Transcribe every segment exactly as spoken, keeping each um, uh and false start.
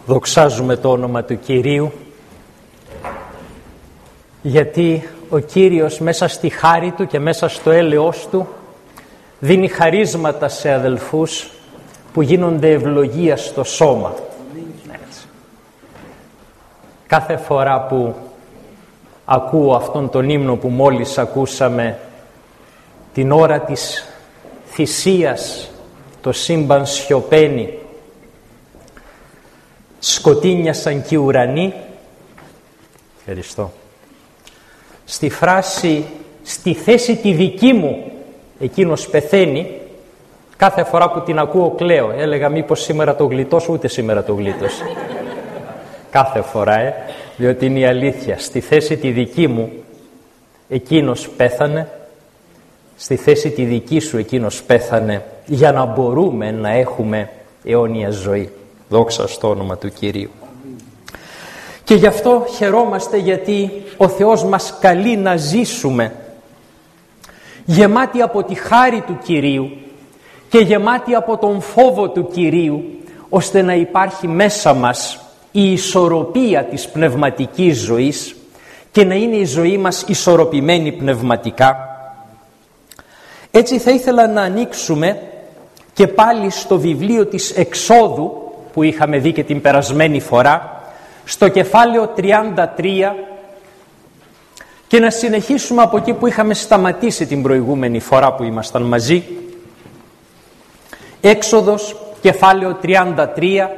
Δοξάζουμε το όνομα του Κυρίου, γιατί ο Κύριος μέσα στη χάρη Του και μέσα στο έλεος Του δίνει χαρίσματα σε αδελφούς που γίνονται ευλογία στο σώμα. Έτσι. Κάθε φορά που ακούω αυτόν τον ύμνο που μόλις ακούσαμε, την ώρα της θυσίας το σύμπαν σιωπαίνει, σκοτίνιασαν και οι ουρανοί. Ευχαριστώ. Στη φράση «στη θέση τη δική μου εκείνος πεθαίνει», κάθε φορά που την ακούω κλαίω. Έλεγα μήπως σήμερα το γλιτώσω, ούτε σήμερα το γλίτωσε. Κάθε φορά, ε, διότι είναι η αλήθεια. Στη θέση τη δική μου εκείνος πέθανε, στη θέση τη δική σου εκείνος πέθανε, για να μπορούμε να έχουμε αιώνια ζωή. Δόξα στο όνομα του Κυρίου. Και γι' αυτό χαιρόμαστε, γιατί ο Θεός μας καλεί να ζήσουμε γεμάτοι από τη χάρη του Κυρίου και γεμάτοι από τον φόβο του Κυρίου, ώστε να υπάρχει μέσα μας η ισορροπία της πνευματικής ζωής και να είναι η ζωή μας ισορροπημένη πνευματικά. Έτσι θα ήθελα να ανοίξουμε και πάλι στο βιβλίο της Εξόδου που είχαμε δει και την περασμένη φορά, στο κεφάλαιο τριάντα τρία, και να συνεχίσουμε από εκεί που είχαμε σταματήσει την προηγούμενη φορά που ήμασταν μαζί. Έξοδος, κεφάλαιο τριάντα τρία.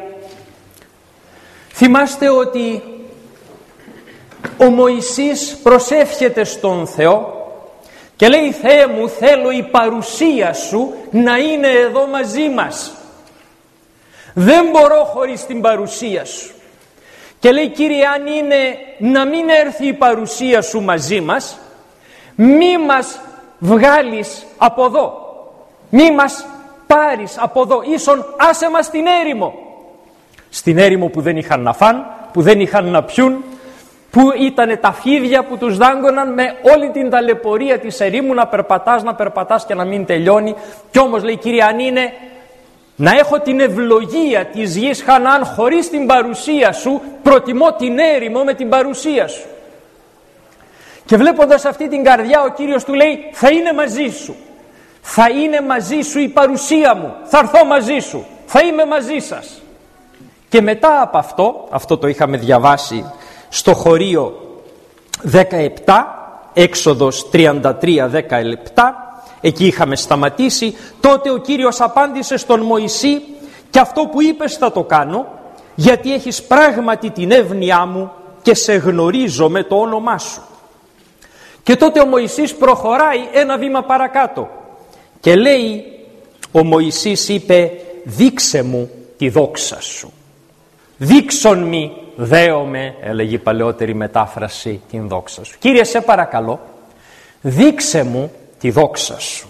Θυμάστε ότι ο Μωυσής προσεύχεται στον Θεό και λέει: «Θεέ μου, θέλω η παρουσία σου να είναι εδώ μαζί μας. Δεν μπορώ χωρίς την παρουσία σου». Και λέει: «Κύριε, αν είναι να μην έρθει η παρουσία σου μαζί μας, μη μας βγάλεις από εδώ, μη μας πάρεις από εδώ, ίσον άσε μας στην έρημο». Στην έρημο που δεν είχαν να φάν, που δεν είχαν να πιούν, που ήταν τα φίδια που τους δάγκωναν, με όλη την ταλαιπωρία της ερήμου, να περπατάς, να περπατάς και να μην τελειώνει. Κι όμως λέει: «Κύριε, αν είναι να έχω την ευλογία της γης Χαναάν χωρίς την παρουσία σου, προτιμώ την έρημο με την παρουσία σου». Και βλέποντας αυτή την καρδιά, ο Κύριος του λέει: «Θα είναι μαζί σου, θα είναι μαζί σου η παρουσία μου, θα έρθω μαζί σου, θα είμαι μαζί σας». Και μετά από αυτό, αυτό το είχαμε διαβάσει στο χωρίο δεκαεπτά, Έξοδος τριάντα τρία δεκαεπτά, εκεί είχαμε σταματήσει. Τότε ο Κύριος απάντησε στον Μωυσή: «Και αυτό που είπες θα το κάνω, γιατί έχεις πράγματι την εύνοιά μου και σε γνωρίζω με το όνομά σου». Και τότε ο Μωυσής προχωράει ένα βήμα παρακάτω και λέει, ο Μωυσής είπε: «Δείξε μου τη δόξα σου». «Δείξον μη δέομαι», έλεγε η παλαιότερη μετάφραση, την δόξα σου. Κύριε, σε παρακαλώ, δείξε μου τη δόξα σου.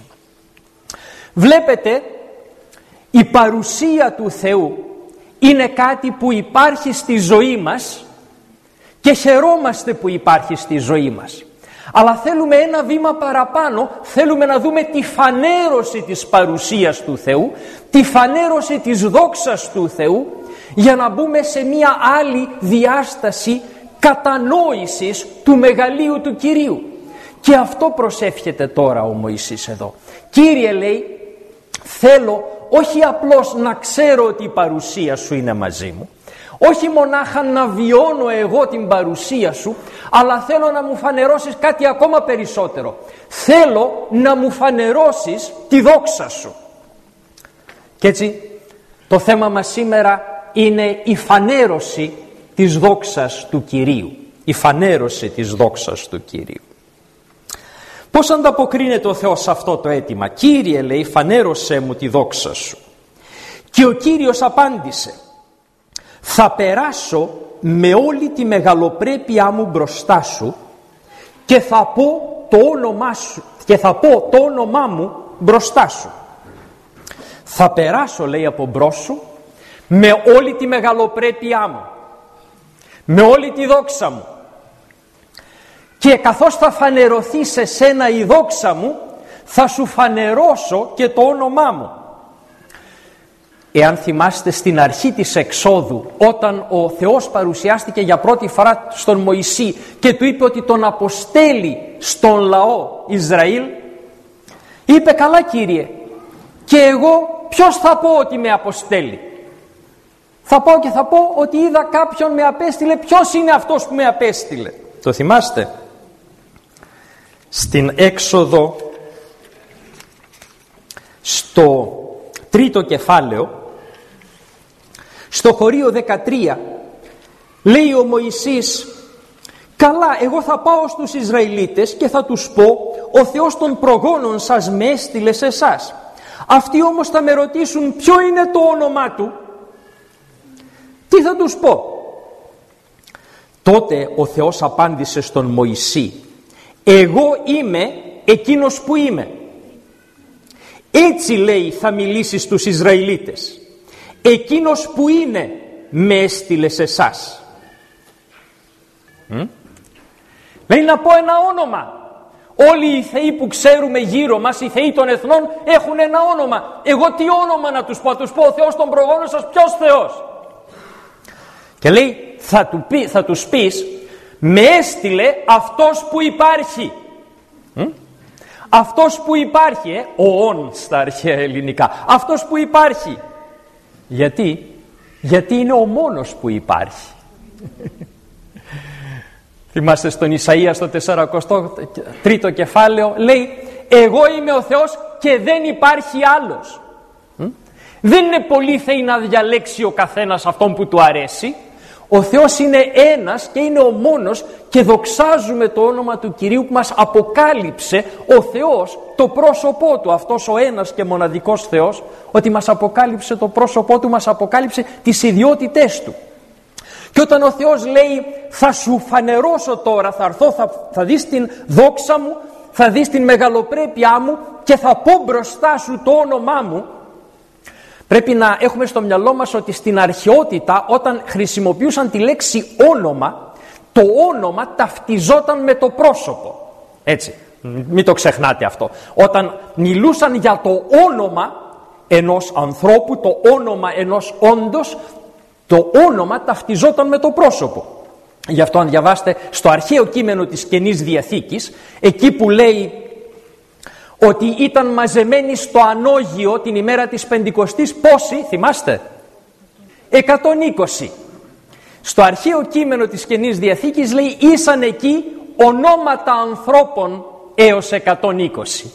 Βλέπετε, η παρουσία του Θεού είναι κάτι που υπάρχει στη ζωή μας και χαιρόμαστε που υπάρχει στη ζωή μας. Αλλά θέλουμε ένα βήμα παραπάνω, θέλουμε να δούμε τη φανέρωση της παρουσίας του Θεού, τη φανέρωση της δόξας του Θεού, για να μπούμε σε μια άλλη διάσταση κατανόησης του μεγαλείου του Κυρίου. Και αυτό προσεύχεται τώρα ο Μωυσής εδώ. «Κύριε», λέει, «θέλω όχι απλώς να ξέρω ότι η παρουσία σου είναι μαζί μου, όχι μονάχα να βιώνω εγώ την παρουσία σου, αλλά θέλω να μου φανερώσεις κάτι ακόμα περισσότερο. Θέλω να μου φανερώσεις τη δόξα σου». Και έτσι το θέμα μας σήμερα είναι η φανέρωση της δόξας του Κυρίου. Η φανέρωση της δόξας του Κυρίου. Πώς ανταποκρίνεται ο Θεός σε αυτό το αίτημα? «Κύριε», λέει, «φανέρωσέ μου τη δόξα σου». Και ο Κύριος απάντησε: «Θα περάσω με όλη τη μεγαλοπρέπειά μου μπροστά σου και θα πω το όνομά σου και θα πω το όνομά μου μπροστά σου». Θα περάσω, λέει, από μπρος σου με όλη τη μεγαλοπρέπειά μου, με όλη τη δόξα μου, και καθώς θα φανερωθεί σε σένα η δόξα μου, θα σου φανερώσω και το όνομά μου. Εάν θυμάστε στην αρχή της εξόδου, όταν ο Θεός παρουσιάστηκε για πρώτη φορά στον Μωυσή και του είπε ότι τον αποστέλει στον λαό Ισραήλ, είπε «Καλά Κύριε, και εγώ ποιος θα πω ότι με αποστέλει? Θα πάω και θα πω ότι είδα κάποιον με απέστειλε, ποιος είναι αυτός που με απέστειλε?» Το θυμάστε? Στην Έξοδο, στο τρίτο κεφάλαιο, στο χωρίο δεκατρία, λέει ο Μωυσής «Καλά, εγώ θα πάω στους Ισραηλίτες και θα τους πω, ο Θεός των προγόνων σας με έστειλε σε εσάς. Αυτοί όμως θα με ρωτήσουν ποιο είναι το όνομά του. Τι θα τους πω?» Τότε ο Θεός απάντησε στον Μωυσή «Εγώ είμαι εκείνος που είμαι. Έτσι, λέει, θα μιλήσεις στους Ισραηλίτες. Εκείνος που είναι με έστειλε σε εσάς». Mm? Λέει να πω ένα όνομα. Όλοι οι θεοί που ξέρουμε γύρω μας, οι θεοί των εθνών, έχουν ένα όνομα. Εγώ τι όνομα να τους πω? Να τους πω ο Θεός των προγόνων σας? Ποιος Θεός? Και λέει θα, του πει, θα τους πεις «Με έστειλε αυτός που υπάρχει». Mm? Αυτός που υπάρχει, ε, ο ον στα αρχαία ελληνικά. Αυτός που υπάρχει. Γιατί? Γιατί είναι ο μόνος που υπάρχει. Θυμάστε στον Ισαΐα στο σαράντα τρίτο κεφάλαιο, λέει «Εγώ είμαι ο Θεός και δεν υπάρχει άλλος». Mm? Δεν είναι πολλοί θεοί να διαλέξει ο καθένας αυτόν που του αρέσει. Ο Θεός είναι ένας και είναι ο μόνος, και δοξάζουμε το όνομα του Κυρίου που μας αποκάλυψε ο Θεός το πρόσωπό του, αυτός ο ένας και μοναδικός Θεός, ότι μας αποκάλυψε το πρόσωπό του, μας αποκάλυψε τις ιδιότητές του. Και όταν ο Θεός λέει «Θα σου φανερώσω τώρα, θα έρθω, θα, θα δεις την δόξα μου, θα δεις την μεγαλοπρέπειά μου και θα πω μπροστά σου το όνομά μου», πρέπει να έχουμε στο μυαλό μας ότι στην αρχαιότητα, όταν χρησιμοποιούσαν τη λέξη όνομα, το όνομα ταυτιζόταν με το πρόσωπο. Έτσι, μην το ξεχνάτε αυτό. Όταν μιλούσαν για το όνομα ενός ανθρώπου, το όνομα ενός όντος, το όνομα ταυτιζόταν με το πρόσωπο. Γι' αυτό αν διαβάσετε στο αρχαίο κείμενο της Καινής Διαθήκης, εκεί που λέει ότι ήταν μαζεμένοι στο ανώγειο την ημέρα της Πεντηκοστής, πόσοι, θυμάστε? εκατόν είκοσι. Στο αρχαίο κείμενο της Καινής Διαθήκης λέει ήσαν εκεί ονόματα ανθρώπων έως εκατόν είκοσι.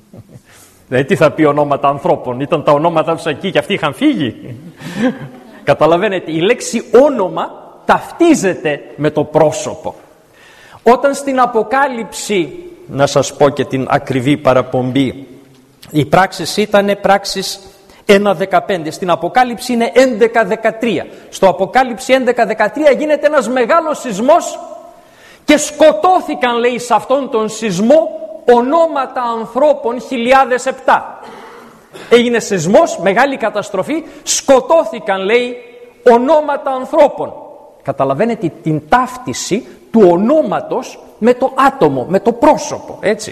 Δηλαδή τι θα πει ονόματα ανθρώπων? Ήταν τα ονόματα τους εκεί και αυτοί είχαν φύγει. Καταλαβαίνετε, η λέξη όνομα ταυτίζεται με το πρόσωπο. Όταν στην Αποκάλυψη, να σας πω και την ακριβή παραπομπή, οι πράξεις ήταν πράξεις ένα δεκαπέντε, στην Αποκάλυψη είναι έντεκα δεκατρία. Στο Αποκάλυψη έντεκα δεκατρία γίνεται ένας μεγάλος σεισμός και σκοτώθηκαν, λέει, σε αυτόν τον σεισμό ονόματα ανθρώπων χιλιάδες επτά. Έγινε σεισμός, μεγάλη καταστροφή, σκοτώθηκαν, λέει, ονόματα ανθρώπων. Καταλαβαίνετε την ταύτιση του ονόματος με το άτομο, με το πρόσωπο, έτσι.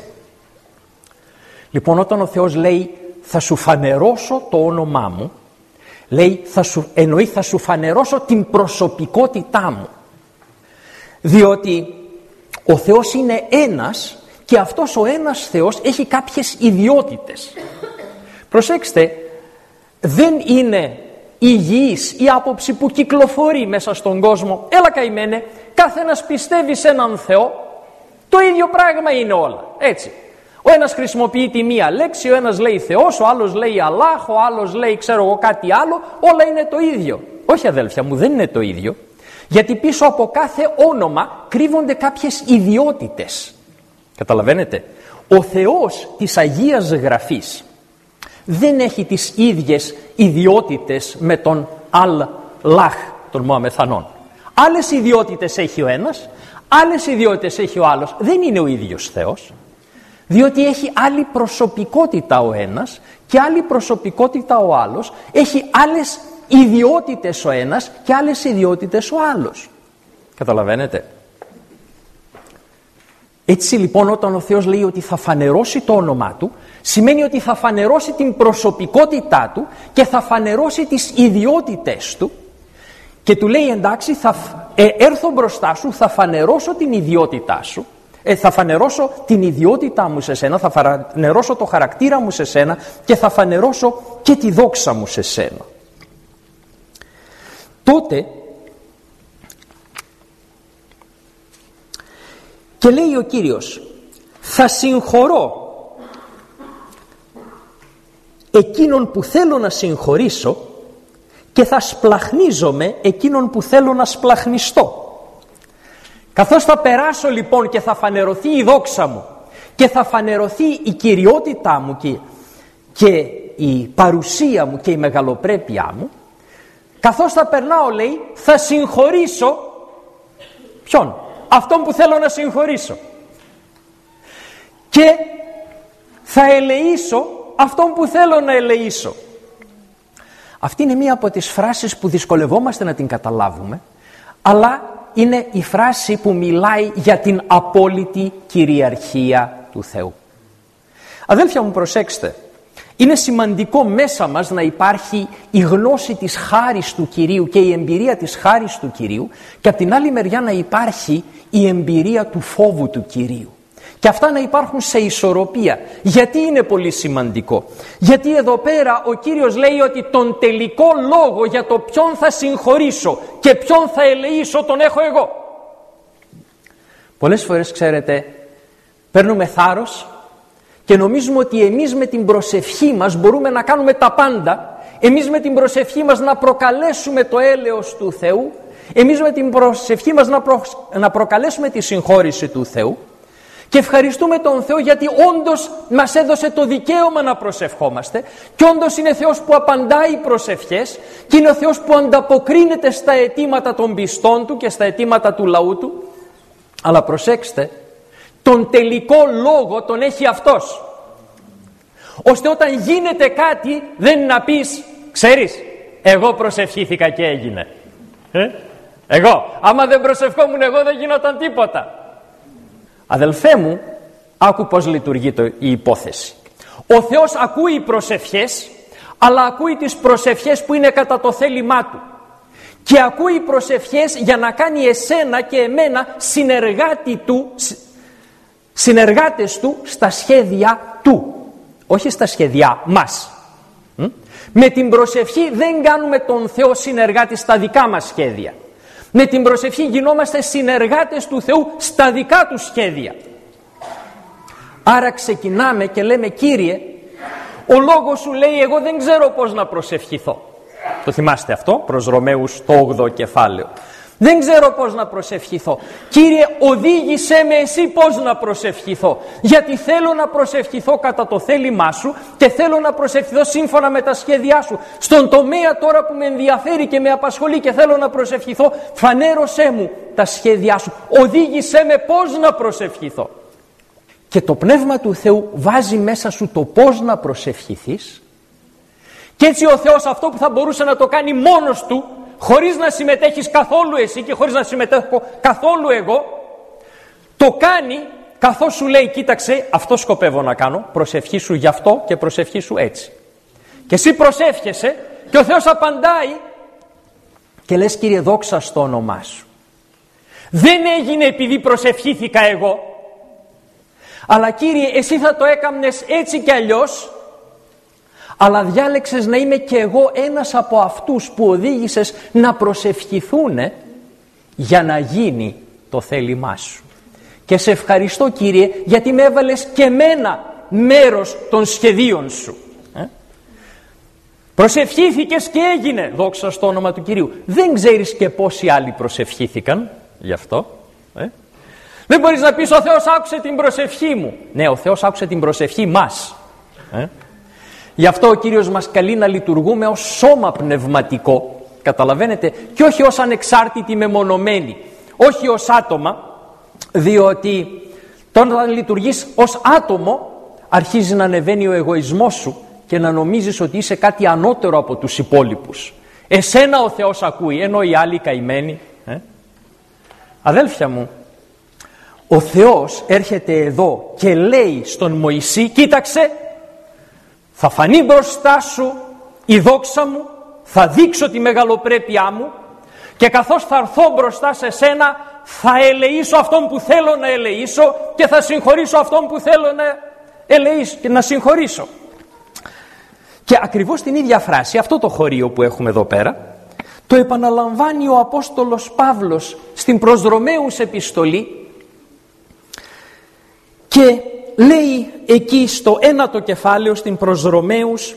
Λοιπόν, όταν ο Θεός λέει θα σου φανερώσω το όνομά μου, λέει θα σου, εννοεί θα σου φανερώσω την προσωπικότητά μου, διότι ο Θεός είναι ένας και αυτός ο ένας Θεός έχει κάποιες ιδιότητες. Προσέξτε, δεν είναι υγιής η άποψη που κυκλοφορεί μέσα στον κόσμο. Έλα καημένε, καθένας πιστεύει σε έναν Θεό, το ίδιο πράγμα είναι όλα, έτσι. Ο ένας χρησιμοποιεί τη μία λέξη, ο ένας λέει Θεός, ο άλλος λέει Αλλάχ, ο άλλος λέει ξέρω εγώ κάτι άλλο, όλα είναι το ίδιο. Όχι αδέλφια μου, δεν είναι το ίδιο, γιατί πίσω από κάθε όνομα κρύβονται κάποιες ιδιότητες. Καταλαβαίνετε, ο Θεός της Αγίας Γραφής δεν έχει τις ίδιες ιδιότητες με τον Αλλάχ των Μωαμεθανών. Άλλες ιδιότητες έχει ο ένας, άλλες ιδιότητες έχει ο άλλος. Δεν είναι ο ίδιος Θεός, διότι έχει άλλη προσωπικότητα ο ένας και άλλη προσωπικότητα ο άλλος, έχει άλλες ιδιότητες ο ένας και άλλες ιδιότητες ο άλλος. Καταλαβαίνετε. Έτσι λοιπόν, όταν ο Θεός λέει ότι θα φανερώσει το όνομά του, Σημαίνει ότι θα φανερώσει την προσωπικότητά του και θα φανερώσει τις ιδιότητες του και του λέει εντάξει θα ε, έρθω μπροστά σου, θα φανερώσω την ιδιότητά σου, ε, θα φανερώσω την ιδιότητά μου σε σένα, θα φανερώσω το χαρακτήρα μου σε σένα και θα φανερώσω και τη δόξα μου σε σένα. Τότε και λέει ο Κύριος, θα συγχωρώ εκείνον που θέλω να συγχωρήσω και θα σπλαχνίζομαι εκείνον που θέλω να σπλαχνιστώ. Καθώς θα περάσω λοιπόν και θα φανερωθεί η δόξα μου και θα φανερωθεί η κυριότητά μου και, και η παρουσία μου και η μεγαλοπρέπειά μου, καθώς θα περνάω λέει θα συγχωρήσω ποιον? Αυτόν που θέλω να συγχωρήσω. Και θα ελεήσω αυτόν που θέλω να ελεήσω. Αυτή είναι μία από τις φράσεις που δυσκολευόμαστε να την καταλάβουμε, αλλά είναι η φράση που μιλάει για την απόλυτη κυριαρχία του Θεού. Αδέλφια μου, προσέξτε, είναι σημαντικό μέσα μας να υπάρχει η γνώση της χάρις του Κυρίου και η εμπειρία της χάρις του Κυρίου και από την άλλη μεριά να υπάρχει η εμπειρία του φόβου του Κυρίου. Και αυτά να υπάρχουν σε ισορροπία. Γιατί είναι πολύ σημαντικό? Γιατί εδώ πέρα ο Κύριος λέει ότι τον τελικό λόγο για το ποιον θα συγχωρήσω και ποιον θα ελεήσω τον έχω εγώ. Πολλές φορές, ξέρετε, παίρνουμε θάρρος και νομίζουμε ότι εμείς με την προσευχή μας μπορούμε να κάνουμε τα πάντα. Εμείς με την προσευχή μας να προκαλέσουμε το έλεος του Θεού. Εμείς με την προσευχή μας να, προ... να προκαλέσουμε τη συγχώρηση του Θεού. Και ευχαριστούμε τον Θεό γιατί όντως μας έδωσε το δικαίωμα να προσευχόμαστε και όντως είναι Θεός που απαντάει προσευχές και είναι ο Θεός που ανταποκρίνεται στα αιτήματα των πιστών Του και στα αιτήματα του λαού Του. Αλλά προσέξτε, τον τελικό λόγο τον έχει Αυτός. Ώστε όταν γίνεται κάτι δεν είναι να πεις, ξέρεις, εγώ προσευχήθηκα και έγινε. Ε? Εγώ, άμα δεν προσευχόμουν εγώ δεν γινόταν τίποτα. Αδελφέ μου, άκου πώς λειτουργεί το, η υπόθεση. Ο Θεός ακούει προσευχές, αλλά ακούει τις προσευχές που είναι κατά το θέλημά Του. Και ακούει προσευχές για να κάνει εσένα και εμένα συνεργάτη του, συνεργάτες Του στα σχέδια Του. Όχι στα σχέδια μας. Μ? Με την προσευχή δεν κάνουμε τον Θεό συνεργάτη στα δικά μας σχέδια. Με την προσευχή γινόμαστε συνεργάτες του Θεού στα δικά Του σχέδια. Άρα ξεκινάμε και λέμε, Κύριε, ο λόγος Σου λέει εγώ δεν ξέρω πώς να προσευχηθώ. Το θυμάστε αυτό προς Ρωμαίους το όγδοο κεφάλαιο. Δεν ξέρω πώς να προσευχηθώ. Κύριε, οδήγησέ με Εσύ πώς να προσευχηθώ. Γιατί θέλω να προσευχηθώ κατά το θέλημά Σου και θέλω να προσευχηθώ σύμφωνα με τα σχέδιά Σου. Στον τομέα τώρα που με ενδιαφέρει και με απασχολεί και θέλω να προσευχηθώ, φανέρωσέ μου τα σχέδιά Σου. Οδήγησέ με πώς να προσευχηθώ. Και το Πνεύμα του Θεού βάζει μέσα σου το πώς να προσευχηθείς. Και έτσι ο Θεός αυτό που θα μπορούσε να το κάνει μόνος Του, χωρίς να συμμετέχεις καθόλου εσύ και χωρίς να συμμετέχω καθόλου εγώ, το κάνει καθώς σου λέει, κοίταξε, αυτό σκοπεύω να κάνω, προσευχή σου γι' αυτό και προσευχή σου έτσι. Και εσύ προσεύχεσαι και ο Θεός απαντάει και λες, Κύριε, δόξα στο όνομά Σου. Δεν έγινε επειδή προσευχήθηκα εγώ, αλλά Κύριε, Εσύ θα το έκαμνες έτσι κι αλλιώς, αλλά διάλεξες να είμαι και εγώ ένας από αυτούς που οδήγησες να προσευχηθούν για να γίνει το θέλημά Σου. Και σε ευχαριστώ, Κύριε, γιατί με έβαλες και εμένα μέρος των σχεδίων Σου. Ε? Προσευχήθηκες και έγινε, δόξα στο όνομα του Κυρίου. Δεν ξέρεις και πόσοι άλλοι προσευχήθηκαν γι' αυτό. Ε? Δεν μπορείς να πεις, ο Θεός άκουσε την προσευχή μου. Ναι, ο Θεός άκουσε την προσευχή μας. Ε? Γι' αυτό ο Κύριος μας καλεί να λειτουργούμε ως σώμα πνευματικό, καταλαβαίνετε, και όχι ως ανεξάρτητοι μεμονωμένοι, όχι ως άτομα, διότι όταν λειτουργείς ως άτομο αρχίζει να ανεβαίνει ο εγωισμός σου και να νομίζεις ότι είσαι κάτι ανώτερο από τους υπόλοιπους. Εσένα ο Θεός ακούει, ενώ οι άλλοι καημένοι. Ε? Αδέλφια μου, ο Θεός έρχεται εδώ και λέει στον Μωυσή, κοίταξε, Θα φανεί μπροστά σου η δόξα μου, θα δείξω τη μεγαλοπρέπειά μου και καθώς θα έρθω μπροστά σε σένα θα ελεήσω αυτόν που θέλω να ελεήσω και θα συγχωρήσω αυτόν που θέλω να ελεήσω και να συγχωρήσω. Και ακριβώς την ίδια φράση, αυτό το χωρίο που έχουμε εδώ πέρα, το επαναλαμβάνει ο Απόστολος Παύλος στην προς Ρωμαίους επιστολή και λέει εκεί στο ένατο κεφάλαιο στην προς Ρωμαίους,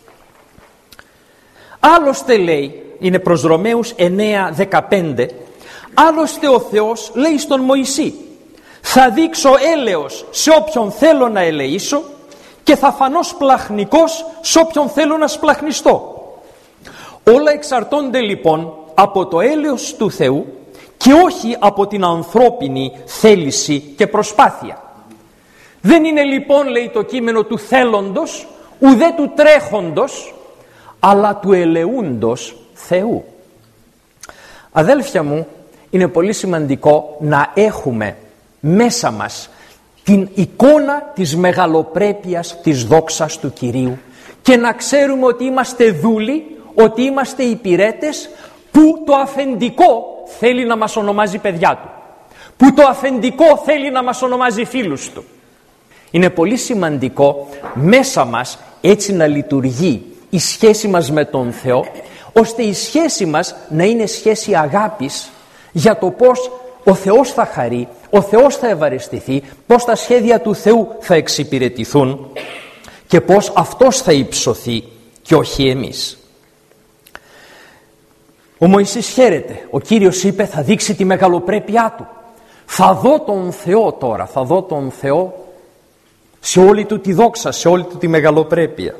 άλλωστε λέει, είναι προς Ρωμαίους εννέα δεκαπέντε, άλλωστε ο Θεός λέει στον Μωυσή, θα δείξω έλεος σε όποιον θέλω να ελεήσω και θα φανώ σπλαχνικός σε όποιον θέλω να σπλαχνιστώ. Όλα εξαρτώνται λοιπόν από το έλεος του Θεού και όχι από την ανθρώπινη θέληση και προσπάθεια. Δεν είναι λοιπόν, λέει το κείμενο, του θέλοντος ουδέ του τρέχοντος, αλλά του ελεούντος Θεού. Αδέλφια μου, είναι πολύ σημαντικό να έχουμε μέσα μας την εικόνα της μεγαλοπρέπειας της δόξας του Κυρίου και να ξέρουμε ότι είμαστε δούλοι, ότι είμαστε υπηρέτες που το αφεντικό θέλει να μας ονομάζει παιδιά του, που το αφεντικό θέλει να μας ονομάζει φίλους του. Είναι πολύ σημαντικό μέσα μας έτσι να λειτουργεί η σχέση μας με τον Θεό, ώστε η σχέση μας να είναι σχέση αγάπης για το πώς ο Θεός θα χαρεί, ο Θεός θα ευαριστηθεί, πώς τα σχέδια του Θεού θα εξυπηρετηθούν και πώς Αυτός θα υψωθεί και όχι εμείς. Ο Μωυσής χαίρεται. Ο Κύριος είπε θα δείξει τη μεγαλοπρέπειά του. Θα δω τον Θεό τώρα, θα δω τον Θεό σε όλη του τη δόξα, σε όλη του τη μεγαλοπρέπεια.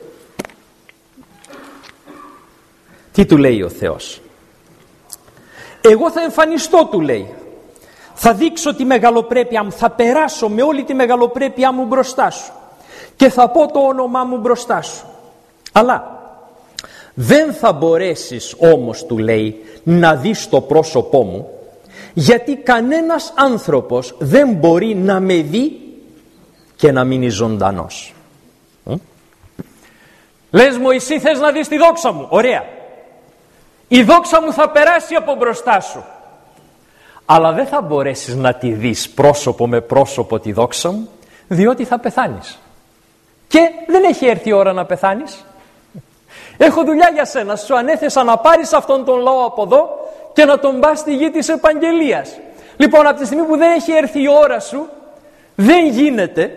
Τι του λέει ο Θεός? Εγώ θα εμφανιστώ, του λέει. Θα δείξω τη μεγαλοπρέπειά μου, θα περάσω με όλη τη μεγαλοπρέπειά μου μπροστά σου και θα πω το όνομά μου μπροστά σου. Αλλά δεν θα μπορέσεις όμως, του λέει, να δεις το πρόσωπό μου, γιατί κανένας άνθρωπος δεν μπορεί να με δει και να μείνει ζωντανός. Mm? Λες, Μωυσή, θες να δεις τη δόξα μου? Ωραία. Η δόξα μου θα περάσει από μπροστά σου. Αλλά δεν θα μπορέσεις να τη δεις πρόσωπο με πρόσωπο τη δόξα μου, διότι θα πεθάνεις. Και δεν έχει έρθει η ώρα να πεθάνεις. Έχω δουλειά για σένα. Σου ανέθεσα να πάρεις αυτόν τον λαό από εδώ και να τον πας στη γη της επαγγελίας. Λοιπόν, από τη στιγμή που δεν έχει έρθει η ώρα σου, δεν γίνεται.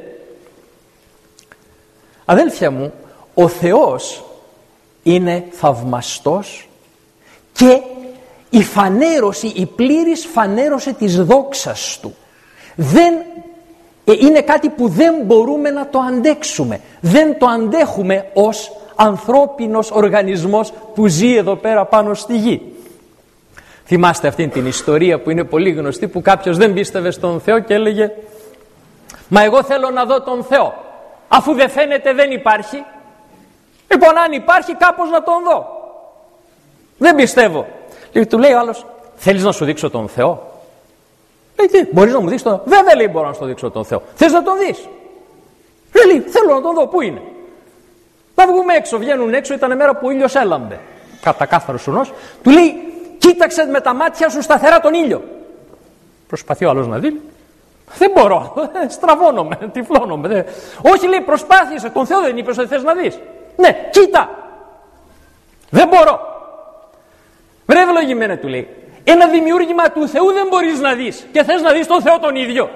Αδέλφια μου, ο Θεός είναι θαυμαστός και η φανέρωση, η πλήρης φανέρωση της δόξας του δεν είναι κάτι που δεν μπορούμε να το αντέξουμε. Δεν το αντέχουμε ως ανθρώπινος οργανισμός που ζει εδώ πέρα πάνω στη γη. Θυμάστε αυτήν την ιστορία που είναι πολύ γνωστή, που κάποιος δεν πίστευε στον Θεό και έλεγε «Μα εγώ θέλω να δω τον Θεό, αφού δεν φαίνεται δεν υπάρχει. Λοιπόν, αν υπάρχει κάπως να τον δω. Δεν πιστεύω». Και του λέει ο άλλος «Θέλεις να σου δείξω τον Θεό?» Λέει «Τι, μπορείς να μου δείξεις τον Θεό?» «Βέβαια», λέει, «μπορώ να σου δείξω τον Θεό». «Θες να τον δεις?» Λέει «Θέλω να τον δω, πού είναι?» Να βγούμε έξω, βγαίνουν έξω, ήταν μέρα που ο ήλιος έλαμπε, κατά κάθαρος ουρανός. Του λέει «Κοίταξε με τα μάτια σου σταθερά τον ήλιο». Προσπαθεί ο άλλος να δει. «Δεν μπορώ, στραβώνομαι, τυφλώνομαι». «Όχι», λέει, «προσπάθησε, τον Θεό δεν είπες ότι θες να δεις?» «Ναι, κοίτα». «Δεν μπορώ». «Βρε ευλογημένε», του λέει, «ένα δημιούργημα του Θεού δεν μπορείς να δεις και θες να δεις τον Θεό τον ίδιο?»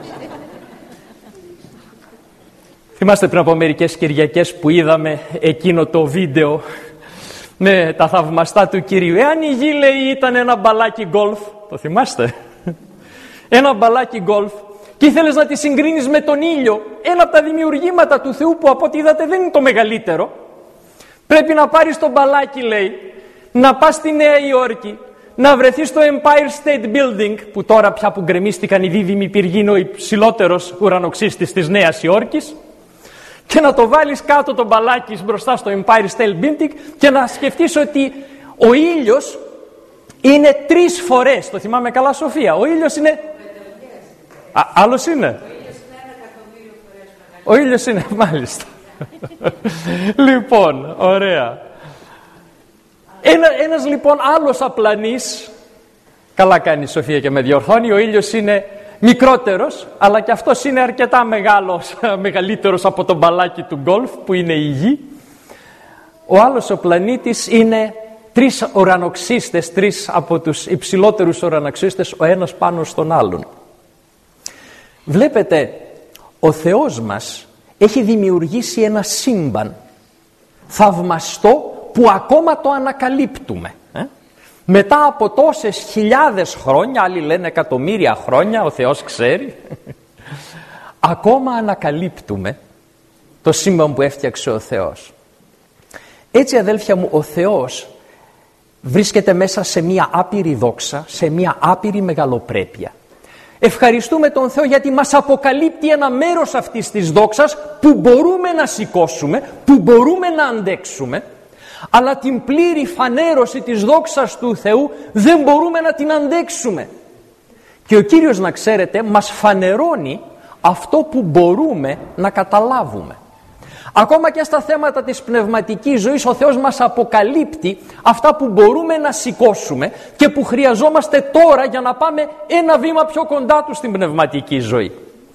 Θυμάστε πριν από μερικές Κυριακές που είδαμε εκείνο το βίντεο με τα θαυμαστά του Κυρίου. Εάν η γη, λέει, ήταν ένα μπαλάκι γκολφ, το θυμάστε? Ένα μπαλάκι γκολφ και ήθελες να τη συγκρίνεις με τον ήλιο, ένα από τα δημιουργήματα του Θεού που από ό,τι είδατε δεν είναι το μεγαλύτερο. Πρέπει να πάρεις το μπαλάκι, λέει, να πας στη Νέα Υόρκη, να βρεθείς στο Empire State Building, που τώρα πια που γκρεμίστηκαν οι δίδυμοι πύργοι είναι ο υψηλότερος ουρανοξύστης της Νέας Υόρκης, και να το βάλεις κάτω το μπαλάκι μπροστά στο Empire State Building και να σκεφτείς ότι ο ήλιος είναι τρεις φορές, το θυμάμαι καλά, Σοφία, ο ήλιος είναι... Α, άλλος είναι. Ο ήλιος είναι, μάλιστα. Λοιπόν, ωραία. Ένα, ένας λοιπόν άλλος απλανής, καλά κάνει η Σοφία και με διορθώνει, ο ήλιος είναι μικρότερος, αλλά και αυτός είναι αρκετά μεγάλος, μεγαλύτερος από το μπαλάκι του γκολφ που είναι η Γη. Ο άλλος ο πλανήτης είναι τρεις ουρανοξύστες, τρεις από τους υψηλότερους ουρανοξύστες, ο ένας πάνω στον άλλον. Βλέπετε, ο Θεός μας έχει δημιουργήσει ένα σύμπαν θαυμαστό που ακόμα το ανακαλύπτουμε. Ε? Μετά από τόσες χιλιάδες χρόνια, άλλοι λένε εκατομμύρια χρόνια, ο Θεός ξέρει, ακόμα ανακαλύπτουμε το σύμπαν που έφτιαξε ο Θεός. Έτσι, αδέλφια μου, ο Θεός βρίσκεται μέσα σε μία άπειρη δόξα, σε μία άπειρη μεγαλοπρέπεια. Ευχαριστούμε τον Θεό γιατί μας αποκαλύπτει ένα μέρος αυτής της δόξας που μπορούμε να σηκώσουμε, που μπορούμε να αντέξουμε, αλλά την πλήρη φανέρωση της δόξας του Θεού δεν μπορούμε να την αντέξουμε. Και ο Κύριος, να ξέρετε, μας φανερώνει αυτό που μπορούμε να καταλάβουμε. Ακόμα και στα θέματα της πνευματικής ζωής ο Θεός μας αποκαλύπτει αυτά που μπορούμε να σηκώσουμε και που χρειαζόμαστε τώρα για να πάμε ένα βήμα πιο κοντά Του στην πνευματική ζωή.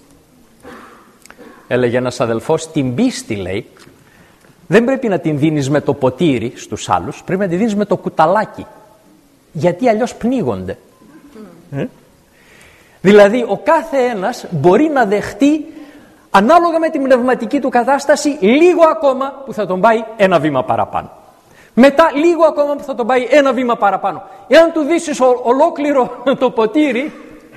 Έλεγε ένας αδελφός, την πίστη, λέει, δεν πρέπει να την δίνεις με το ποτήρι στους άλλους, πρέπει να την δίνεις με το κουταλάκι, γιατί αλλιώς πνίγονται. Ε? Δηλαδή ο κάθε ένας μπορεί να δεχτεί ανάλογα με την πνευματική του κατάσταση λίγο ακόμα που θα τον πάει ένα βήμα παραπάνω. Μετά λίγο ακόμα που θα τον πάει ένα βήμα παραπάνω. Εάν του δύσεις ο, ολόκληρο το ποτήρι,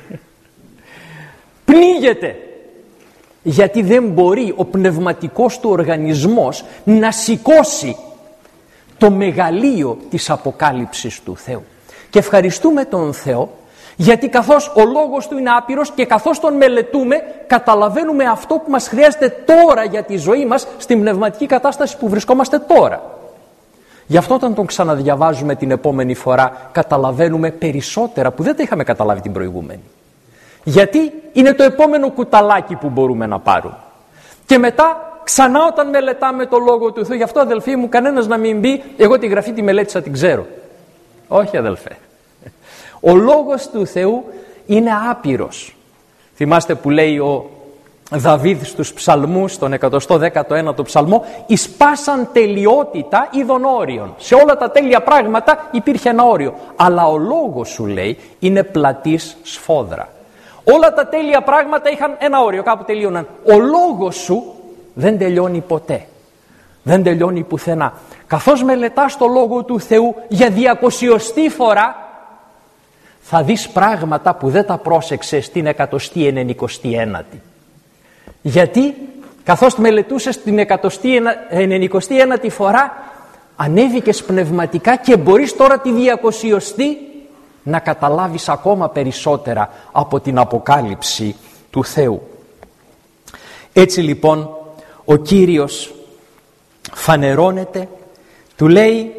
πνίγεται. Γιατί δεν μπορεί ο πνευματικός του οργανισμός να σηκώσει το μεγαλείο της αποκάλυψης του Θεού. Και ευχαριστούμε τον Θεό, γιατί καθώς ο λόγος Του είναι άπειρος και καθώς τον μελετούμε, καταλαβαίνουμε αυτό που μας χρειάζεται τώρα για τη ζωή μας στην πνευματική κατάσταση που βρισκόμαστε τώρα. Γι' αυτό όταν τον ξαναδιαβάζουμε την επόμενη φορά, καταλαβαίνουμε περισσότερα που δεν τα είχαμε καταλάβει την προηγούμενη. Γιατί είναι το επόμενο κουταλάκι που μπορούμε να πάρουμε. Και μετά ξανά όταν μελετάμε το Λόγο του Θεού, γι' αυτό, αδελφοί μου, κανένας να μην πει εγώ τη Γραφή τη μελέτησα, την ξέρω. Όχι, αδελφέ. Ο Λόγος του Θεού είναι άπειρος. Θυμάστε που λέει ο Δαβίδ στους ψαλμούς, στον εκατόν δέκατο ένατο ψαλμό, «Εις πάσαν τελειότητα είδων όριων». Σε όλα τα τέλεια πράγματα υπήρχε ένα όριο. Αλλά ο Λόγος Σου, λέει, είναι πλατής σφόδρα. Όλα τα τέλεια πράγματα είχαν ένα όριο, κάπου τελείωναν. Ο Λόγος Σου δεν τελειώνει ποτέ. Δεν τελειώνει πουθενά. Καθώς μελετάς το Λόγο του Θεού για διακοσιωστή φορά, θα δεις πράγματα που δεν τα πρόσεξες την εκατοστή ενενηκοστή ένατη. Γιατί καθώς μελετούσες την εκατοστή ενενηκοστή ένατη φορά, ανέβηκες πνευματικά και μπορείς τώρα τη διακοσιωστή να καταλάβεις ακόμα περισσότερα από την αποκάλυψη του Θεού. Έτσι λοιπόν ο Κύριος φανερώνεται, του λέει,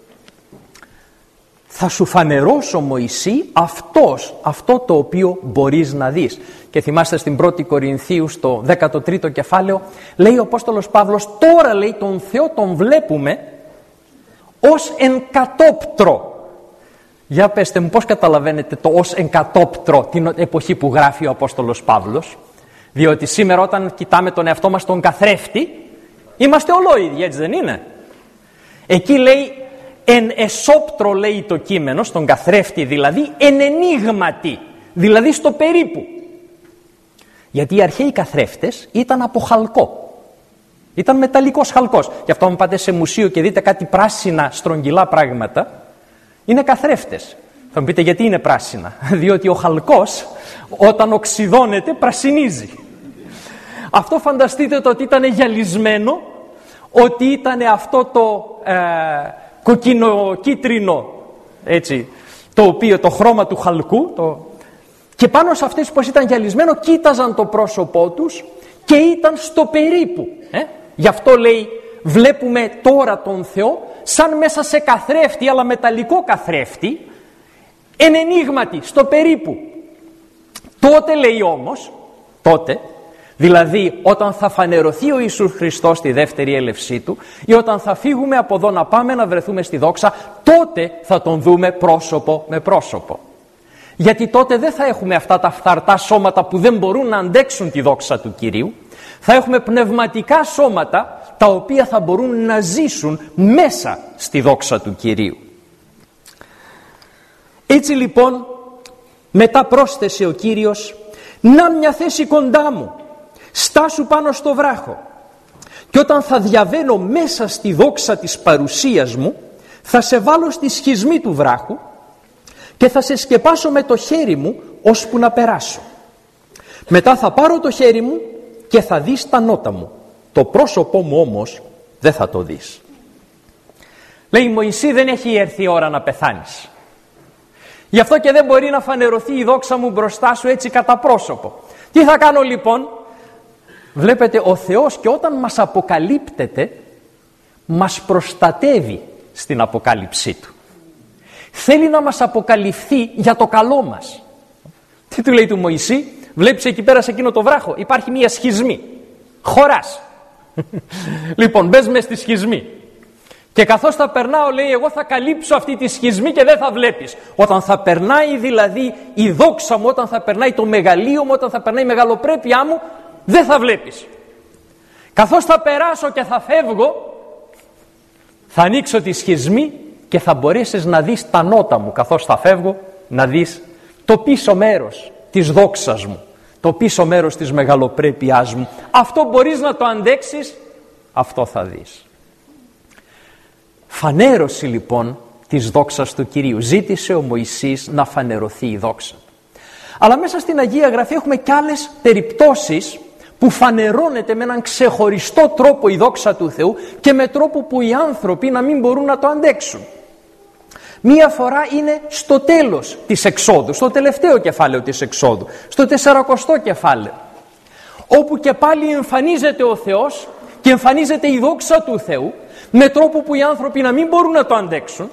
θα σου φανερώσω, Μωυσή, αυτός, αυτό το οποίο μπορείς να δεις. Και θυμάστε στην πρώτη Κορινθίου στο δέκατο τρίτο κεφάλαιο, λέει ο Απόστολος Παύλος, τώρα, λέει, τον Θεό τον βλέπουμε ως εν κατόπτρο. Για πέστε μου, πώς καταλαβαίνετε το ως εν κατόπτρο την εποχή που γράφει ο Απόστολος Παύλος? Διότι σήμερα όταν κοιτάμε τον εαυτό μας τον καθρέφτη, είμαστε ολόιδιοι, έτσι δεν είναι? Εκεί λέει εν εσόπτρο, λέει το κείμενο, στον καθρέφτη δηλαδή, εν ενίγματι, δηλαδή στο περίπου. Γιατί οι αρχαίοι καθρέφτες ήταν από χαλκό. Ήταν μεταλλικός χαλκός. Γι' αυτό αν πάτε σε μουσείο και δείτε κάτι πράσινα στρογγυλά πράγματα, είναι καθρέφτες. Θα μου πείτε γιατί είναι πράσινα? Διότι ο χαλκός όταν οξυδώνεται πρασινίζει. Αυτό φανταστείτε το ότι ήταν γυαλισμένο, ότι ήταν αυτό το ε, κοκκινοκίτρινο, έτσι, το οποίο το χρώμα του χαλκού, το... και πάνω σε αυτές πως ήταν γυαλισμένο κοίταζαν το πρόσωπό τους και ήταν στο περίπου. Ε? Γι' αυτό λέει βλέπουμε τώρα τον Θεό σαν μέσα σε καθρέφτη, αλλά μεταλλικό καθρέφτη, εν ενίγματι, στο περίπου. Τότε, λέει όμως, τότε Δηλαδή όταν θα φανερωθεί ο Ιησούς Χριστός στη δεύτερη έλευσή Του ή όταν θα φύγουμε από εδώ να πάμε να βρεθούμε στη δόξα, τότε θα Τον δούμε πρόσωπο με πρόσωπο. Γιατί τότε δεν θα έχουμε αυτά τα φθαρτά σώματα που δεν μπορούν να αντέξουν τη δόξα του Κυρίου. Θα έχουμε πνευματικά σώματα τα οποία θα μπορούν να ζήσουν μέσα στη δόξα του Κυρίου. Έτσι λοιπόν μετά πρόσθεσε ο Κύριος, να μια θέση κοντά μου, στάσου πάνω στο βράχο, και όταν θα διαβαίνω μέσα στη δόξα της παρουσίας μου, θα σε βάλω στη σχισμή του βράχου και θα σε σκεπάσω με το χέρι μου ώσπου να περάσω. Μετά θα πάρω το χέρι μου και θα δεις τα νότα μου, το πρόσωπό μου όμως δεν θα το δεις. Λέει Μωυσή, δεν έχει έρθει η ώρα να πεθάνεις. Γι' αυτό και δεν μπορεί να φανερωθεί η δόξα μου μπροστά σου έτσι κατά πρόσωπο. Τι θα κάνω λοιπόν? Βλέπετε, ο Θεός και όταν μας αποκαλύπτεται, μας προστατεύει στην αποκάλυψή Του. Θέλει να μας αποκαλυφθεί για το καλό μας. Τι του λέει του Μωυσή? Βλέπεις εκεί πέρα σε εκείνο το βράχο υπάρχει μια σχισμή. Χωράς. Λοιπόν, μπες μες στη σχισμή. Και καθώς θα περνάω, λέει, εγώ θα καλύψω αυτή τη σχισμή και δεν θα βλέπεις. Όταν θα περνάει δηλαδή η δόξα μου, όταν θα περνάει το μεγαλείο μου, όταν θα περνάει η μεγαλοπρέπειά μου, δεν θα βλέπεις. Καθώς θα περάσω και θα φεύγω, θα ανοίξω τη σχισμή και θα μπορέσεις να δεις τα νότα μου. Καθώς θα φεύγω, να δεις το πίσω μέρος της δόξας μου, το πίσω μέρος της μεγαλοπρέπειάς μου. Αυτό μπορείς να το αντέξεις, αυτό θα δεις. Φανέρωση λοιπόν της δόξας του Κυρίου. Ζήτησε ο Μωυσής να φανερωθεί η δόξα. Αλλά μέσα στην Αγία Γραφή έχουμε και άλλες περιπτώσεις που φανερώνεται με έναν ξεχωριστό τρόπο η δόξα του Θεού και με τρόπο που οι άνθρωποι να μην μπορούν να το αντέξουν. Μία φορά είναι στο τέλος της εξόδου, στο τελευταίο κεφάλαιο της εξόδου, στο τεσσαρακοστό κεφάλαιο, όπου και πάλι εμφανίζεται ο Θεός και εμφανίζεται η δόξα του Θεού με τρόπο που οι άνθρωποι να μην μπορούν να το αντέξουν,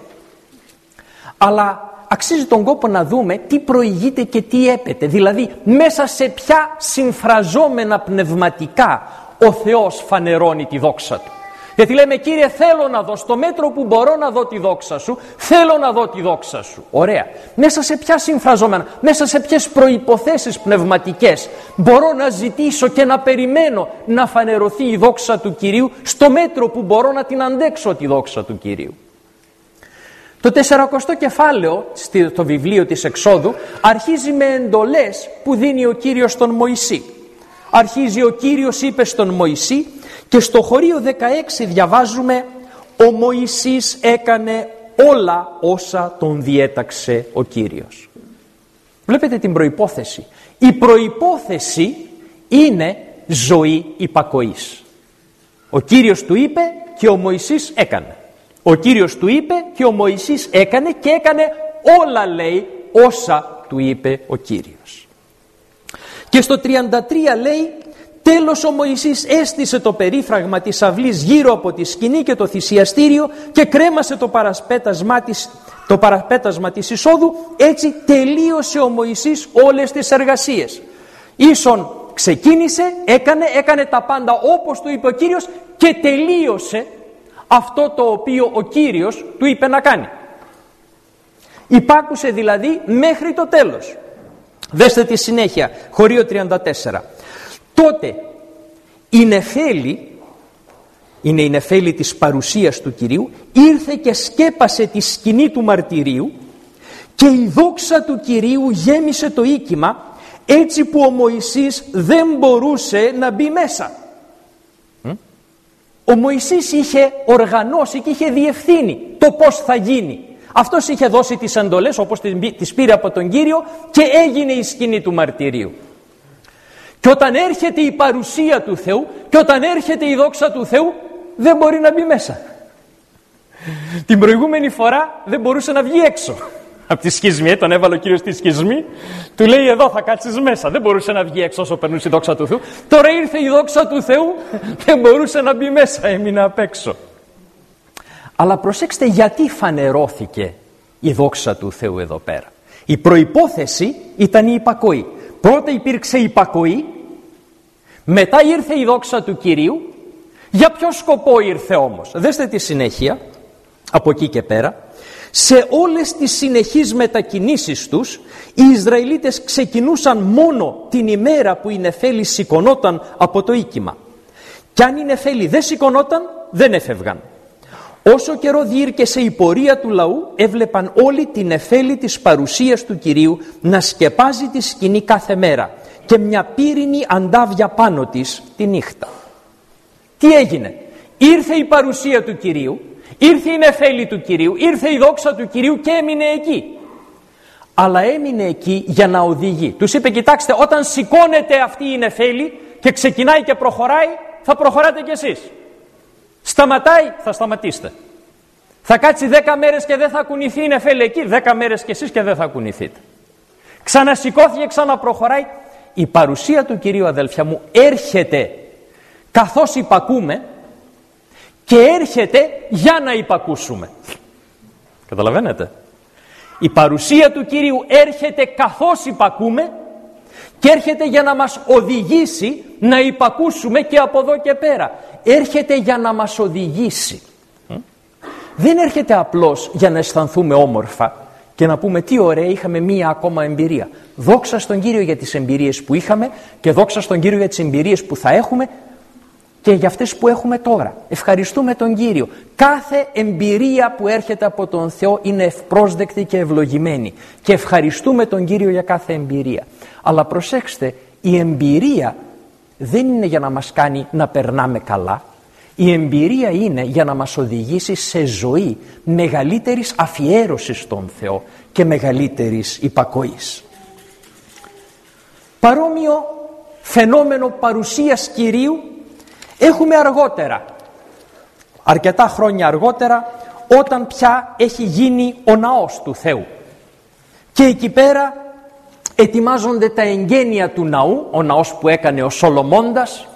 αλλά αξίζει τον κόπο να δούμε τι προηγείται και τι έπεται, δηλαδή μέσα σε ποια συμφραζόμενα πνευματικά ο Θεός φανερώνει τη δόξα Του. Γιατί λέμε, Κύριε, θέλω να δω, στο μέτρο που μπορώ να δω τη δόξα Σου, θέλω να δω τη δόξα Σου. Ωραία. Μέσα σε ποια συμφραζόμενα, μέσα σε ποιες προϋποθέσεις πνευματικές μπορώ να ζητήσω και να περιμένω να φανερωθεί η δόξα του Κυρίου, στο μέτρο που μπορώ να την αντέξω τη δόξα του Κυρίου. Το τεσσαρακοστό κεφάλαιο στο βιβλίο της Εξόδου αρχίζει με εντολές που δίνει ο Κύριος στον Μωυσή. Αρχίζει, ο Κύριος είπε στον Μωυσή, και στο χωρίο δεκαέξι διαβάζουμε, ο Μωυσής έκανε όλα όσα τον διέταξε ο Κύριος. Βλέπετε την προϋπόθεση. Η προϋπόθεση είναι ζωή υπακοής. Ο Κύριος του είπε και ο Μωυσής έκανε. Ο Κύριος του είπε και ο Μωυσής έκανε και έκανε όλα, λέει, όσα του είπε ο Κύριος. Και στο τριάντα τρία λέει, τέλος ο Μωυσής έστησε το περίφραγμα της αυλής γύρω από τη σκηνή και το θυσιαστήριο και κρέμασε το παραπέτασμα της, το παραπέτασμα της εισόδου. Έτσι τελείωσε ο Μωυσής όλες τις εργασίες. Ίσον ξεκίνησε, έκανε, έκανε τα πάντα όπως του είπε ο Κύριος και τελείωσε αυτό το οποίο ο Κύριος του είπε να κάνει. Υπάκουσε δηλαδή μέχρι το τέλος. Δέστε τη συνέχεια, χωρίο τριάντα τέσσερα. Τότε η νεφέλη, είναι η νεφέλη της παρουσίας του Κυρίου, ήρθε και σκέπασε τη σκηνή του μαρτυρίου και η δόξα του Κυρίου γέμισε το οίκημα, έτσι που ο Μωυσής δεν μπορούσε να μπει μέσα. Ο Μωυσής είχε οργανώσει και είχε διευθύνει το πώς θα γίνει. Αυτός είχε δώσει τις εντολές όπως τις πήρε από τον Κύριο και έγινε η σκηνή του μαρτυρίου. Και όταν έρχεται η παρουσία του Θεού και όταν έρχεται η δόξα του Θεού, δεν μπορεί να μπει μέσα. Την προηγούμενη φορά δεν μπορούσε να βγει έξω από τη σχισμή. Τον έβαλε ο Κύριος στη σχισμή, του λέει, εδώ θα κάτσεις μέσα. Δεν μπορούσε να βγει έξω όσο περνούσε η δόξα του Θεού. Τώρα ήρθε η δόξα του Θεού, δεν μπορούσε να μπει μέσα, έμεινε απ' έξω. Αλλά προσέξτε γιατί φανερώθηκε η δόξα του Θεού εδώ πέρα. Η προϋπόθεση ήταν η υπακοή. Πρώτα υπήρξε υπακοή, Μετά ήρθε η δόξα του Κυρίου. Για ποιο σκοπό ήρθε όμως? Δέστε τη συνέχεια από εκεί και πέρα. Σε όλες τις συνεχείς μετακινήσεις τους, οι Ισραηλίτες ξεκινούσαν μόνο την ημέρα που η νεφέλη σηκωνόταν από το οίκημα. Κι αν η νεφέλη δεν σηκωνόταν, δεν έφευγαν. Όσο καιρό διήρκεσε η πορεία του λαού, έβλεπαν όλη την νεφέλη της παρουσίας του Κυρίου να σκεπάζει τη σκηνή κάθε μέρα και μια πύρινη αντάβια πάνω της τη νύχτα. Τι έγινε? Ήρθε η παρουσία του Κυρίου, ήρθε η νεφέλη του Κυρίου, ήρθε η δόξα του Κυρίου και έμεινε εκεί. Αλλά έμεινε εκεί για να οδηγεί. Τους είπε, κοιτάξτε, όταν σηκώνεται αυτή η νεφέλη και ξεκινάει και προχωράει, θα προχωράτε κι εσείς. Σταματάει, θα σταματήσετε. Θα κάτσει δέκα μέρες και δεν θα κουνηθεί η νεφέλη εκεί, δέκα μέρες κι εσείς και δεν θα κουνηθείτε. Ξανασηκώθηκε, ξαναπροχωράει. Η παρουσία του Κυρίου, αδέλφια μου, έρχεται καθώς υπακούμε και έρχεται για να υπακούσουμε. Καταλαβαίνετε? Η παρουσία του Κυρίου έρχεται καθώς υπακούμε και έρχεται για να μας οδηγήσει να υπακούσουμε και από εδώ και πέρα. Έρχεται για να μας οδηγήσει. Δεν έρχεται απλώς για να αισθανθούμε όμορφα και να πούμε τι ωραία, είχαμε μία ακόμα εμπειρία. Δόξα στον Κύριο για τις εμπειρίες που είχαμε και δόξα στον Κύριο για τις εμπειρίες που θα έχουμε και για αυτές που έχουμε τώρα. Ευχαριστούμε τον Κύριο. Κάθε εμπειρία που έρχεται από τον Θεό είναι ευπρόσδεκτη και ευλογημένη και ευχαριστούμε τον Κύριο για κάθε εμπειρία. Αλλά προσέξτε, η εμπειρία δεν είναι για να μας κάνει να περνάμε καλά. Η εμπειρία είναι για να μας οδηγήσει σε ζωή μεγαλύτερης αφιέρωσης στον Θεό και μεγαλύτερης υπακοής. Παρόμοιο φαινόμενο παρουσίας Κυρίου έχουμε αργότερα, αρκετά χρόνια αργότερα, όταν πια έχει γίνει ο ναός του Θεού. Και εκεί πέρα ετοιμάζονται τα εγγένεια του ναού, ο ναός που έκανε ο Σολομώντας.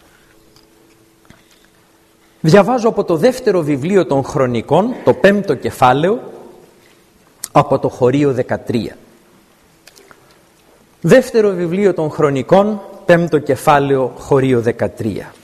Διαβάζω από το δεύτερο βιβλίο των Χρονικών, το πέμπτο κεφάλαιο, από το χωρίο δεκατρία. Δεύτερο βιβλίο των Χρονικών, πέμπτο κεφάλαιο, χωρίο δεκατρία.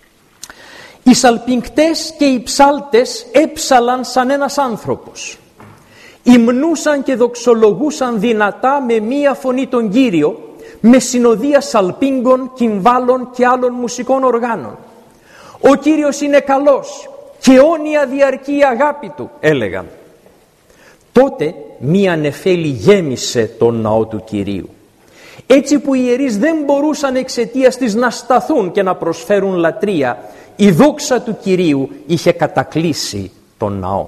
Οι σαλπιγκτές και οι ψάλτες έψαλαν σαν ένας άνθρωπος. Υμνούσαν και δοξολογούσαν δυνατά με μία φωνή τον Κύριο, με συνοδεία σαλπίγκων, κυμβάλων και άλλων μουσικών οργάνων. Ο Κύριος είναι καλός και αιώνια διαρκεί η αγάπη Του, έλεγαν. Τότε μία νεφέλη γέμισε τον ναό του Κυρίου. Έτσι που οι ιερείς δεν μπορούσαν εξαιτίας της να σταθούν και να προσφέρουν λατρεία, η δόξα του Κυρίου είχε κατακλείσει τον ναό.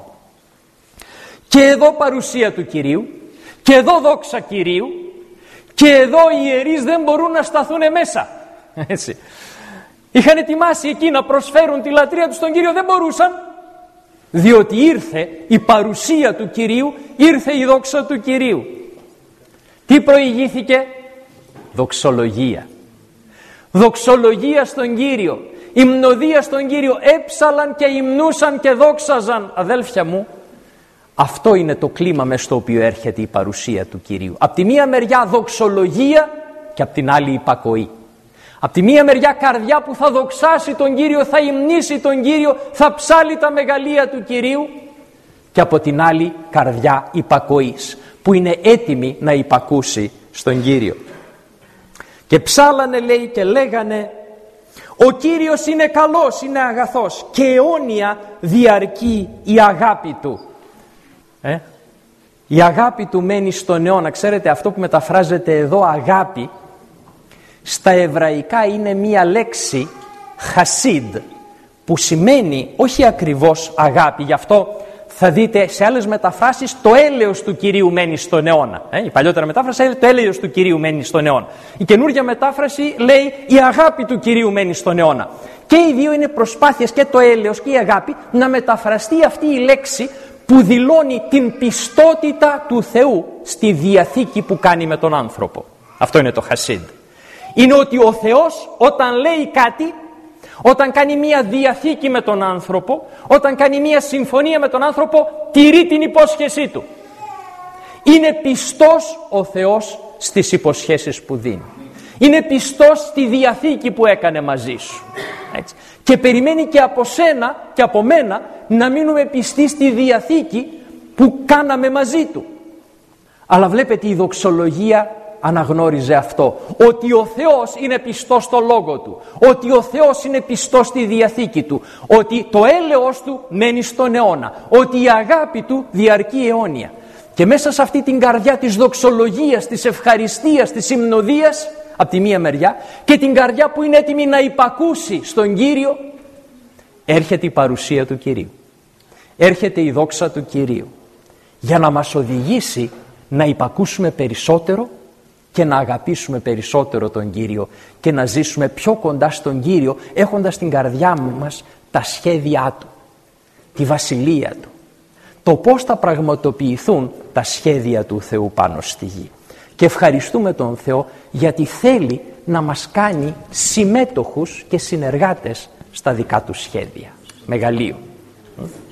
Και εδώ παρουσία του Κυρίου, και εδώ δόξα Κυρίου, και εδώ οι ιερείς δεν μπορούν να σταθούν μέσα. Έτσι. Είχαν ετοιμάσει εκεί να προσφέρουν τη λατρεία τους στον Κύριο, δεν μπορούσαν, διότι ήρθε η παρουσία του Κυρίου, ήρθε η δόξα του Κυρίου. Τι προηγήθηκε? Δοξολογία. Δοξολογία στον Κύριο, υμνοδία στον Κύριο, έψαλαν και υμνούσαν και δόξαζαν. Αδέλφια μου, αυτό είναι το κλίμα μες στο οποίο έρχεται η παρουσία του Κυρίου. Απ' τη μία μεριά δοξολογία και απ' την άλλη υπακοή. Απ' τη μία μεριά καρδιά που θα δοξάσει τον Κύριο, θα υμνήσει τον Κύριο, θα ψάλει τα μεγαλεία του Κυρίου, και από την άλλη καρδιά υπακοής που είναι έτοιμη να υπακούσει στον Κύριο. Και ψάλανε, λέει, και λέγανε, ο Κύριος είναι καλός, είναι αγαθός και αιώνια διαρκεί η αγάπη Του. Ε? Η αγάπη Του μένει στον αιώνα. Ξέρετε, αυτό που μεταφράζεται εδώ αγάπη, στα εβραϊκά είναι μία λέξη χασίδ, που σημαίνει όχι ακριβώς αγάπη. Γι' αυτό θα δείτε σε άλλες μεταφράσεις το έλεος του Κυρίου μένει στον αιώνα. Ε, η παλιότερα μετάφραση λέει το έλεος του Κυρίου μένει στον αιώνα. Η καινούργια μετάφραση λέει η αγάπη του Κυρίου μένει στον αιώνα. Και οι δύο είναι προσπάθειες, και το έλεος και η αγάπη, να μεταφραστεί αυτή η λέξη που δηλώνει την πιστότητα του Θεού στη διαθήκη που κάνει με τον άνθρωπο. Αυτό είναι το χασίδ. Είναι ότι ο Θεός όταν λέει κάτι, όταν κάνει μία διαθήκη με τον άνθρωπο, όταν κάνει μία συμφωνία με τον άνθρωπο, τηρεί την υπόσχεσή του. Είναι πιστός ο Θεός στις υποσχέσεις που δίνει. Είναι πιστός στη διαθήκη που έκανε μαζί σου. Έτσι. Και περιμένει και από σένα και από μένα να μείνουμε πιστοί στη διαθήκη που κάναμε μαζί του. Αλλά βλέπετε, η δοξολογία αναγνώριζε αυτό, ότι ο Θεός είναι πιστός στο Λόγο Του, ότι ο Θεός είναι πιστός στη Διαθήκη Του, ότι το έλεος Του μένει στον αιώνα, ότι η αγάπη Του διαρκεί αιώνια. Και μέσα σε αυτή την καρδιά της δοξολογίας, της ευχαριστίας, της υμνοδίας από τη μία μεριά, και την καρδιά που είναι έτοιμη να υπακούσει στον Κύριο, έρχεται η παρουσία του Κυρίου, έρχεται η δόξα του Κυρίου, για να μας οδηγήσει να υπακούσουμε περισσότερο και να αγαπήσουμε περισσότερο τον Κύριο και να ζήσουμε πιο κοντά στον Κύριο, έχοντας στην καρδιά μας τα σχέδιά Του, τη βασιλεία Του, το πώς θα πραγματοποιηθούν τα σχέδια του Θεού πάνω στη γη. Και ευχαριστούμε τον Θεό γιατί θέλει να μας κάνει συμμέτοχους και συνεργάτες στα δικά Του σχέδια. Μεγαλείο.